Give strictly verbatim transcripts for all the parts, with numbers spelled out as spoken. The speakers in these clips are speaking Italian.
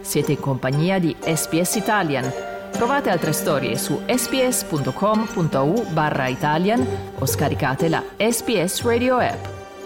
Siete in compagnia di S B S Italian. Trovate altre storie su sbs.com.au barra Italian o scaricate la S B S Radio app.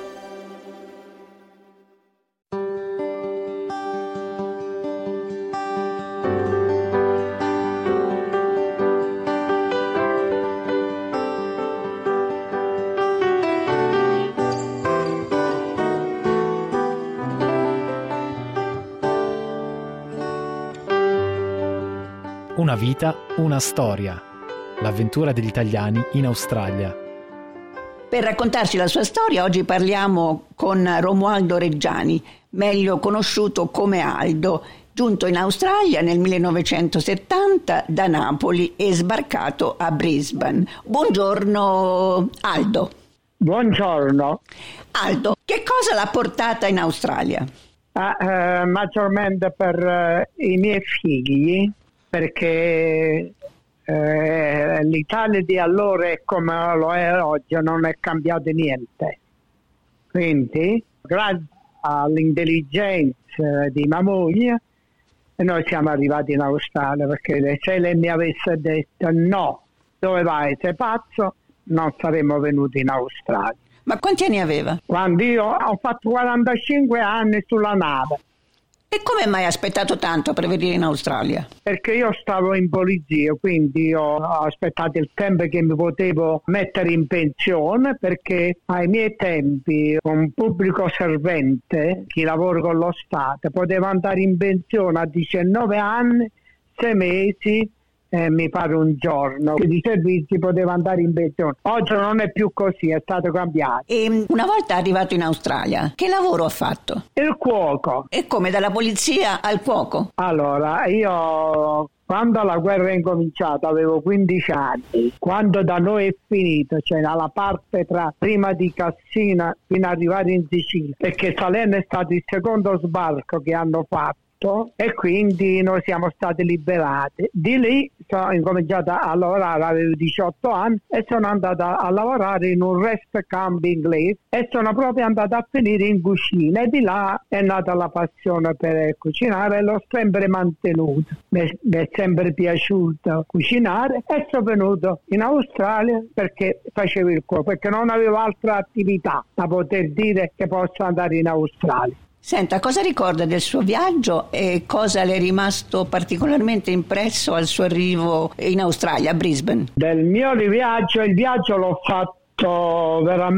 Una vita, una storia. L'avventura degli italiani in Australia. Per raccontarci la sua storia oggi parliamo con Romualdo Reggiani, meglio conosciuto come Aldo, giunto in Australia nel millenovecentosettanta da Napoli e sbarcato a Brisbane. Buongiorno Aldo. Buongiorno. Aldo, che cosa l'ha portata in Australia? Ah, eh, maggiormente per eh, i miei figli, perché eh, l'Italia di allora è come lo è oggi, non è cambiato niente. Quindi, grazie all'intelligenza di mia moglie, noi siamo arrivati in Australia, perché se lei mi avesse detto no, dove vai, sei pazzo, non saremmo venuti in Australia. Ma quanti anni aveva? Quando io ho fatto quarantacinque anni sulla nave. E come mai ha aspettato tanto per venire in Australia? Perché io stavo in polizia, quindi ho aspettato il tempo che mi potevo mettere in pensione, perché ai miei tempi un pubblico servente, chi lavora con lo Stato, poteva andare in pensione a diciannove anni, sei mesi, eh, mi pare un giorno, di servizi poteva andare in pensione. Oggi non è più così, è stato cambiato. E una volta arrivato in Australia, che lavoro ha fatto? Il cuoco. E come, dalla polizia al cuoco? Allora, io quando la guerra è incominciata avevo quindici anni, quando da noi è finito, cioè dalla parte tra prima di Cassina fino ad arrivare in Sicilia, perché Salerno è stato il secondo sbarco che hanno fatto e quindi noi siamo stati liberati. Di lì sono incominciata a lavorare, avevo diciotto anni e sono andata a lavorare in un rest camp inglese e sono proprio andata a finire in cucina, e di là è nata la passione per cucinare e l'ho sempre mantenuta. Mi è sempre piaciuto cucinare e sono venuto in Australia perché facevo il cuoco, perché non avevo altra attività da poter dire che posso andare in Australia. Senta, cosa ricorda del suo viaggio e cosa le è rimasto particolarmente impresso al suo arrivo in Australia, a Brisbane? Del mio viaggio, il viaggio l'ho fatto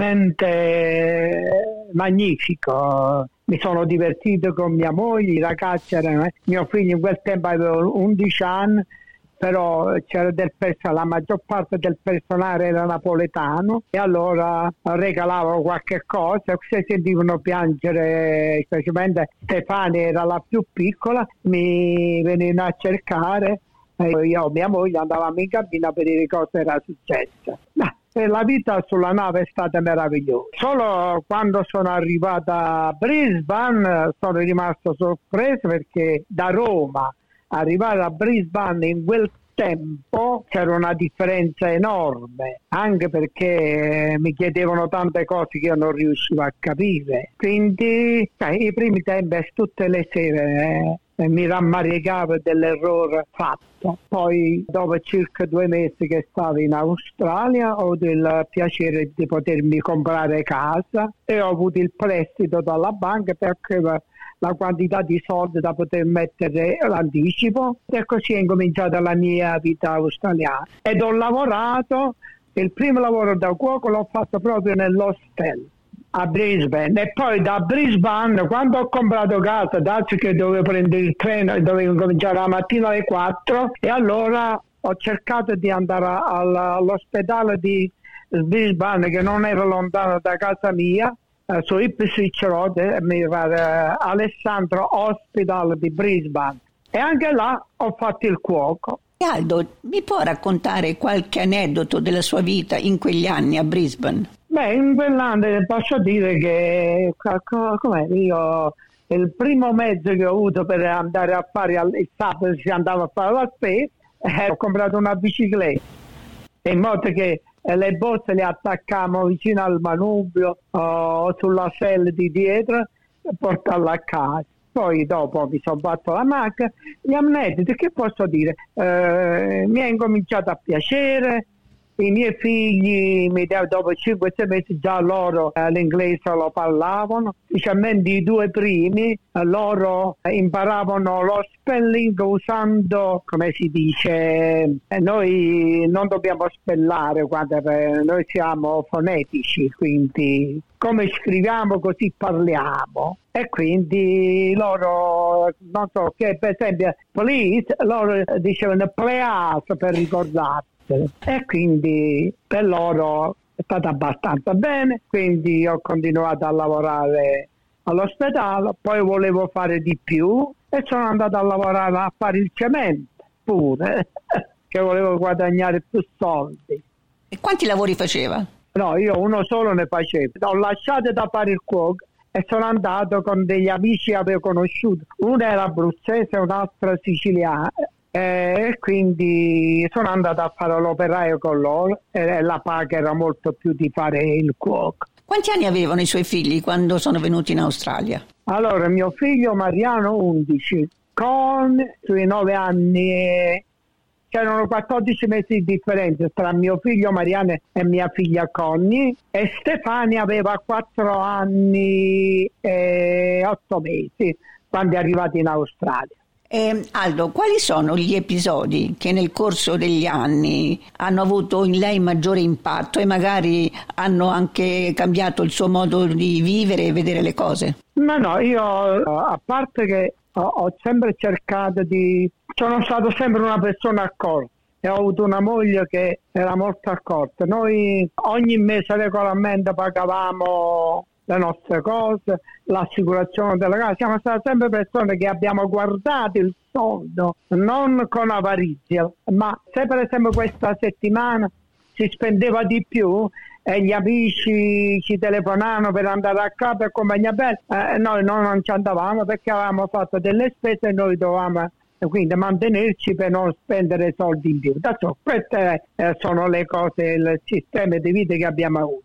veramente magnifico. Mi sono divertito con mia moglie, i ragazzi erano, mio figlio in quel tempo aveva undici anni, però c'era del personale, la maggior parte del personale era napoletano e allora regalavano qualche cosa, se sentivano piangere, specialmente Stefania era la più piccola, mi venivano a cercare e io e mia moglie andavamo in cabina per vedere cosa era successo. No. La vita sulla nave è stata meravigliosa. Solo quando sono arrivata a Brisbane sono rimasto sorpreso, perché da Roma arrivare a Brisbane in quel tempo c'era una differenza enorme, anche perché mi chiedevano tante cose che io non riuscivo a capire. Quindi sai, i primi tempi tutte le sere eh, mi rammaricavo dell'errore fatto. Poi dopo circa due mesi che stavo in Australia ho avuto il piacere di potermi comprare casa e ho avuto il prestito dalla banca perché la quantità di soldi da poter mettere l'anticipo, e così è incominciata la mia vita australiana. Ed ho lavorato, il primo lavoro da cuoco l'ho fatto proprio nell'hotel a Brisbane, e poi da Brisbane, quando ho comprato casa, dato che dovevo prendere il treno e dovevo cominciare la mattina alle quattro, e allora ho cercato di andare all'ospedale di Brisbane, che non era lontano da casa mia, Uh, su Ipswich Road, mi pare, uh, Alessandro Hospital di Brisbane, e anche là ho fatto il cuoco. Aldo, mi può raccontare qualche aneddoto della sua vita in quegli anni a Brisbane? Beh, in quell'anno posso dire che com'è, io il primo mezzo che ho avuto per andare a fare il sabato, si andava a fare la spesa, eh, ho comprato una bicicletta, in modo che le borse le attaccavamo vicino al manubrio o sulla sella di dietro e portarla a casa. Poi dopo mi sono fatto la macchina, gli aneddoti, che posso dire? Eh, mi è incominciato a piacere, i miei figli mi dopo cinque sei mesi già loro eh, l'inglese lo parlavano, specialmente i due primi, eh, loro imparavano lo spelling usando, come si dice, eh, noi non dobbiamo spellare quando eh, noi siamo fonetici, quindi come scriviamo così parliamo, e quindi loro, non so, che per esempio please, loro dicevano please per ricordarsi. E quindi per loro è stato abbastanza bene, quindi ho continuato a lavorare all'ospedale, poi volevo fare di più e sono andato a lavorare a fare il cemento pure, che volevo guadagnare più soldi. E quanti lavori faceva? No, io uno solo ne facevo, ho lasciato da fare il cuoco e sono andato con degli amici che avevo conosciuto, uno era abruzzese e un'altra siciliana. E quindi sono andato a fare l'operaio con loro e la paga era molto più di fare il cuoco. Quanti anni avevano i suoi figli quando sono venuti in Australia? Allora, mio figlio Mariano undici, con sui nove anni c'erano quattordici mesi di differenza tra mio figlio Mariano e mia figlia Connie, e Stefania aveva quattro anni e otto mesi quando è arrivato in Australia. Eh, Aldo, quali sono gli episodi che nel corso degli anni hanno avuto in lei maggiore impatto e magari hanno anche cambiato il suo modo di vivere e vedere le cose? No, no, io a parte che ho, ho sempre cercato di... sono stato sempre una persona accorta e ho avuto una moglie che era molto accorta. Noi ogni mese regolarmente pagavamo le nostre cose, l'assicurazione della casa, siamo state sempre persone che abbiamo guardato il soldo, non con avarizia, ma se per esempio questa settimana si spendeva di più e gli amici ci telefonavano per andare a casa e compagnia bella, eh, noi no, non ci andavamo perché avevamo fatto delle spese e noi dovevamo quindi mantenerci per non spendere soldi in più. Adesso queste eh, sono le cose, il sistema di vita che abbiamo avuto.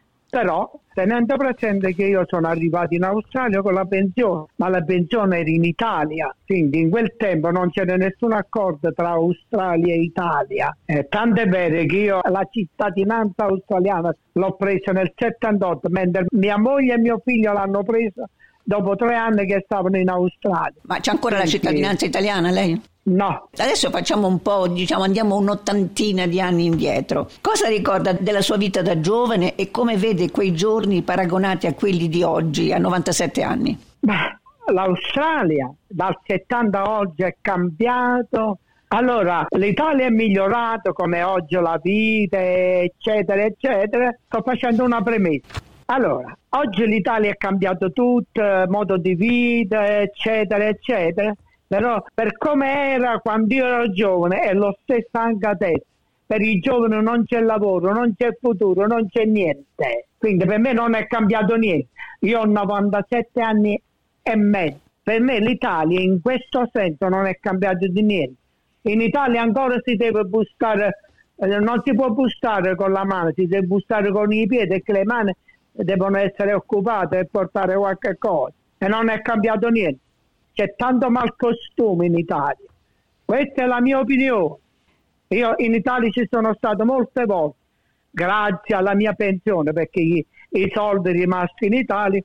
Però tenendo presente che io sono arrivato in Australia con la pensione, ma la pensione era in Italia, quindi in quel tempo non c'era nessun accordo tra Australia e Italia. Eh, tanto è vero che io la cittadinanza australiana l'ho presa nel settantotto, mentre mia moglie e mio figlio l'hanno presa dopo tre anni che stavano in Australia. Ma c'è ancora quindi... la cittadinanza italiana lei? No. Adesso facciamo un po', diciamo, andiamo un'ottantina di anni indietro. Cosa ricorda della sua vita da giovane e come vede quei giorni paragonati a quelli di oggi, a novantasette anni? Beh, l'Australia dal settanta a oggi è cambiato. Allora, l'Italia è migliorata come oggi la vita, eccetera, eccetera. Sto facendo una premessa. Allora, oggi l'Italia è cambiato tutto, modo di vita, eccetera, eccetera. Però per come era quando io ero giovane è lo stesso anche adesso. Per i giovani non c'è lavoro, non c'è futuro, non c'è niente. Quindi per me non è cambiato niente. Io ho novantasette anni e mezzo. Per me l'Italia in questo senso non è cambiato di niente. In Italia ancora si deve bussare, eh, non si può bussare con la mano, si deve bussare con i piedi e che le mani devono essere occupate e portare qualche cosa. E non è cambiato niente. C'è tanto malcostume in Italia. Questa è la mia opinione. Io in Italia ci sono stato molte volte, grazie alla mia pensione, perché i, i soldi rimasti in Italia,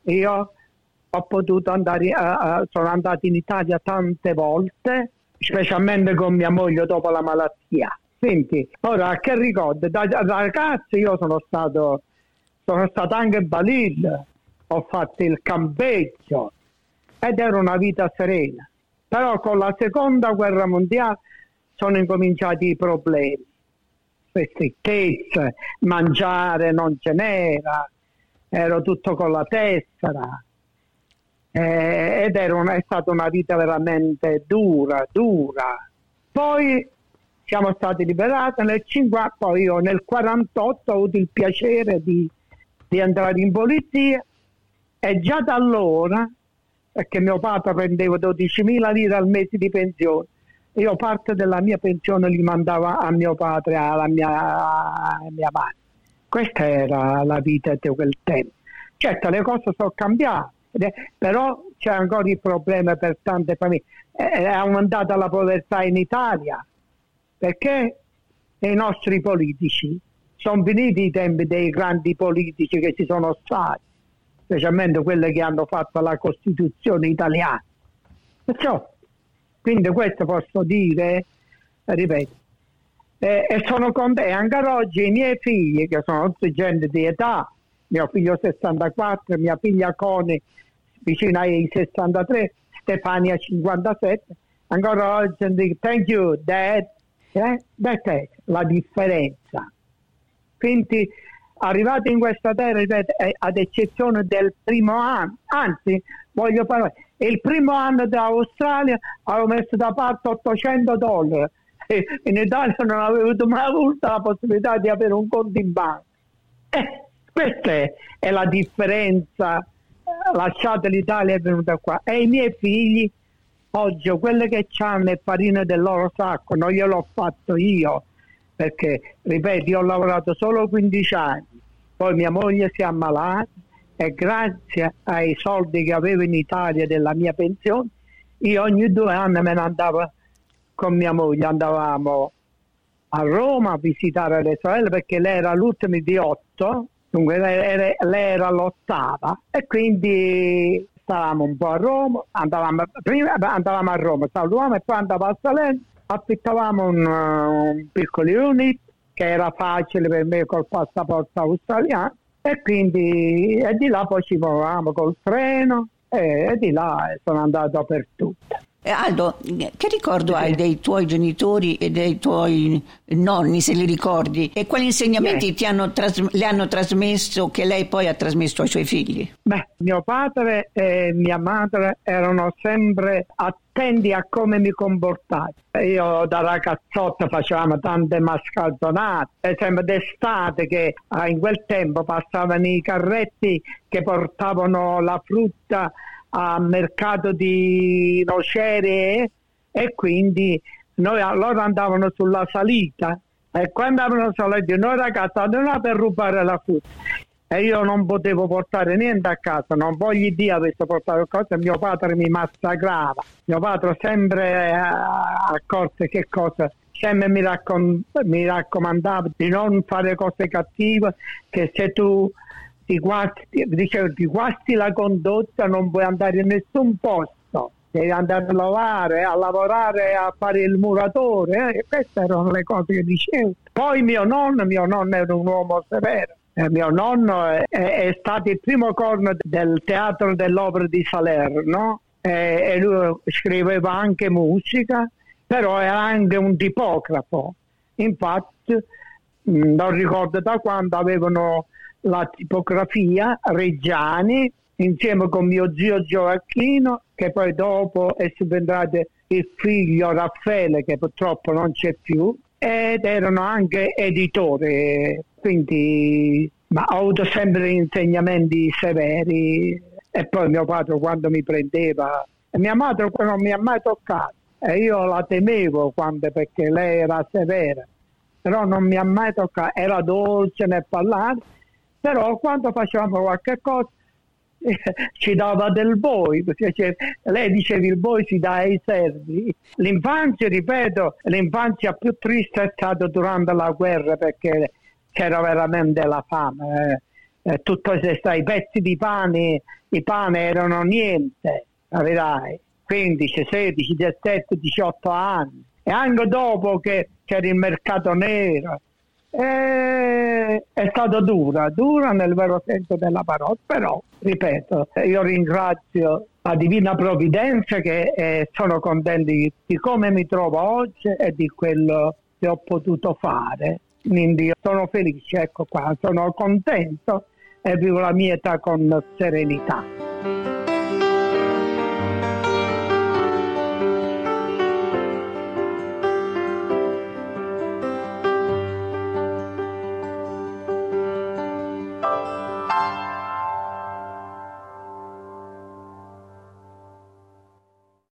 io ho potuto andare, uh, sono andato in Italia tante volte, specialmente con mia moglie dopo la malattia. Quindi, ora che ricordo, da, da ragazzo io sono stato, sono stato anche balilla, ho fatto il campeggio, ed era una vita serena. Però con la seconda guerra mondiale sono incominciati i problemi, ristrettezze, mangiare non ce n'era, ero tutto con la tessera, eh, ed era una, è stata una vita veramente dura, dura. Poi siamo stati liberati nel cinquanta, poi io nel quarantotto ho avuto il piacere di, di entrare in polizia e già da allora, perché mio padre prendeva dodicimila lire al mese di pensione, io parte della mia pensione li mandavo a mio padre, alla mia, alla mia madre. Questa era la vita di quel tempo. Certo, le cose sono cambiate, però c'è ancora il problema per tante famiglie. È aumentata la povertà in Italia perché i nostri politici sono finiti i tempi dei grandi politici che ci sono stati, specialmente quelli che hanno fatto la Costituzione italiana. Perciò, quindi questo posso dire, ripeto, eh, e sono contento. Ancora oggi i miei figli, che sono tutti gente di età, mio figlio sessantaquattro, mia figlia Coni vicino ai sessantatré, Stefania cinquantasette, ancora oggi dico thank you dad, eh? That's it, la differenza. Quindi arrivati in questa terra, ripeto, ad eccezione del primo anno, anzi voglio parlare, il primo anno dell'Australia avevo messo da parte ottocento dollari, e in Italia non avevo mai avuto la possibilità di avere un conto in banca. Eh, questa è, è la differenza. Lasciate l'Italia, è venuta qua, e i miei figli oggi quelle che hanno è farina del loro sacco, non gliel'ho fatto io, perché ripeto, io ho lavorato solo quindici anni, poi mia moglie si è ammalata e grazie ai soldi che avevo in Italia della mia pensione, io ogni due anni me ne andavo con mia moglie, andavamo a Roma a visitare le sorelle, perché lei era l'ultima di otto, dunque lei era, lei era l'ottava, e quindi stavamo un po' a Roma, andavamo, prima andavamo a Roma, salutavamo e poi andavamo a Salerno, affittavamo un, un piccolo unit che era facile per me col passaporto australiano, e quindi e di là poi ci muovevamo col treno e, e di là sono andato dappertutto. Aldo, che ricordo hai dei tuoi genitori e dei tuoi nonni, se li ricordi? E quali insegnamenti eh. ti hanno tras- le hanno trasmesso, che lei poi ha trasmesso ai suoi figli? Beh, mio padre e mia madre erano sempre attenti a come mi comportavo. Io da ragazzotto facevamo tante mascalzonate, per esempio d'estate, che in quel tempo passavano i carretti che portavano la frutta a mercato di Nocere, e quindi noi, loro andavano sulla salita, e quando andavano saliti noi ragazzi andavamo per rubare la frutta, e io non potevo portare niente a casa, non voglio dire avessi portato cose, mio padre mi massacrava, mio padre sempre eh, accorse che cosa, sempre mi, raccom- mi raccomandava di non fare cose cattive, che se tu ti guasti, dicevo, ti guasti la condotta non puoi andare in nessun posto, devi andare a lavare, a lavorare, a fare il muratore, eh? Queste erano le cose che dicevo. Poi mio nonno, mio nonno era un uomo severo, eh, mio nonno è, è stato il primo corno del teatro dell'opera di Salerno, eh, e lui scriveva anche musica, però era anche un tipografo. Infatti mh, non ricordo da quando avevano la tipografia Reggiani insieme con mio zio Gioacchino, che poi dopo è subentrato il figlio Raffaele, che purtroppo non c'è più, ed erano anche editori, quindi ma ho avuto sempre insegnamenti severi. E poi mio padre quando mi prendeva, e mia madre non mi ha mai toccato, e io la temevo quando, perché lei era severa, però non mi ha mai toccato, era dolce nel parlare. Però quando facevamo qualche cosa eh, ci dava del voi, perché cioè, lei diceva il voi si dà ai servi. L'infanzia, ripeto, l'infanzia più triste è stata durante la guerra, perché c'era veramente la fame, eh. Eh, tutto i pezzi di pane, i pane erano niente, capirai, quindici, sedici, diciassette, diciotto anni, e anche dopo che c'era il mercato nero. Eh, è stata dura, dura nel vero senso della parola, però ripeto, io ringrazio la Divina Provvidenza, che eh, sono contento di, di come mi trovo oggi e di quello che ho potuto fare, quindi io sono felice, ecco qua, sono contento e vivo la mia età con serenità.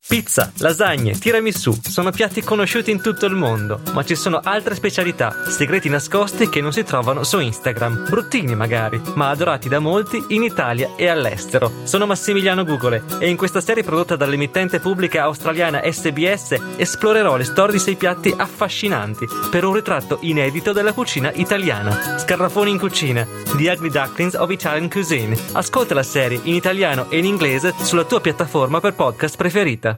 Pizza, lasagne, tiramisù sono piatti conosciuti in tutto il mondo, ma ci sono altre specialità, segreti nascosti che non si trovano su Instagram, bruttini magari, ma adorati da molti in Italia e all'estero. Sono Massimiliano Gugole e in questa serie prodotta dall'emittente pubblica australiana S B S esplorerò le storie di sei piatti affascinanti per un ritratto inedito della cucina italiana. Scarafoni in cucina, The Ugly Ducklings of Italian Cuisine. Ascolta la serie in italiano e in inglese sulla tua piattaforma per podcast preferita.